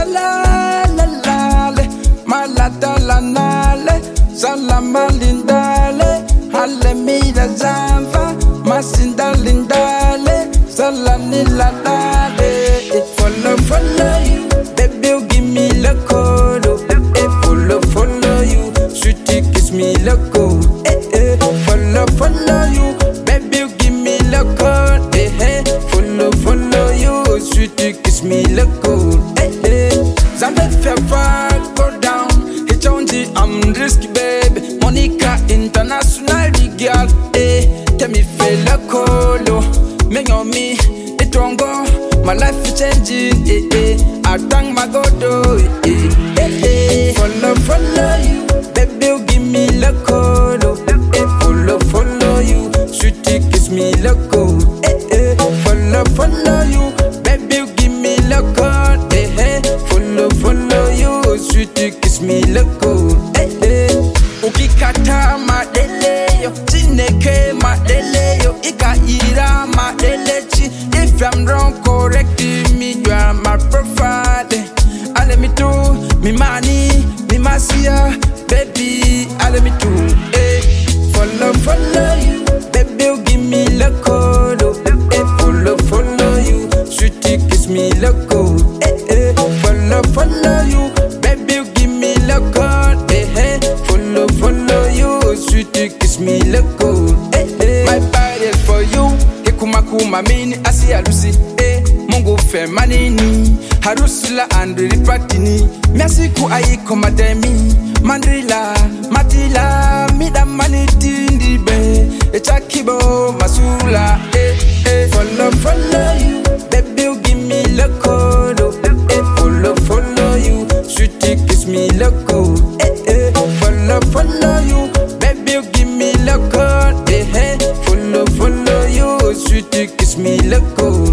la la la le, malata la nale, salama lindale, hale mira zava, masinda lindale, salani la dale. Follow you, baby, you give me the code. Follow you, sweetie, kiss me the code. Follow you, baby, you give me the code. Follow you, sweetie, kiss me the code. Zambe fever go down, it's on the risky baby. Monica international girl, tell me feel the code. Me on me, it won't go. My life is changing, I thank my God, follow you, baby, you give me the code, follow you, sweetie, kiss me the code, follow you, baby, you give me the code, follow you, sweetie, kiss me the code, ukikata madeleyo, chineke madeleyo, ikaira madelechi. If I'm wrong, correct me, you are my profile. I let me do me money, me masia, baby. I let me do follow you, baby. You give me the code. Follow you, sweetie, kiss me the code. Follow you, baby. You give me the code. Follow you, sweetie, kiss me the code. My body is for you. Kuma mini asi alusi Mungu fe manini Harusula andri patini Miasiku aiko mademi Mandrila, matila Mida maniti ndibe Echakibo masula Follow you, baby, you give me the code. Follow you, sweetie, kiss me the code. Follow you, baby, you give me the code. Follow you, sweetie, kiss me the code.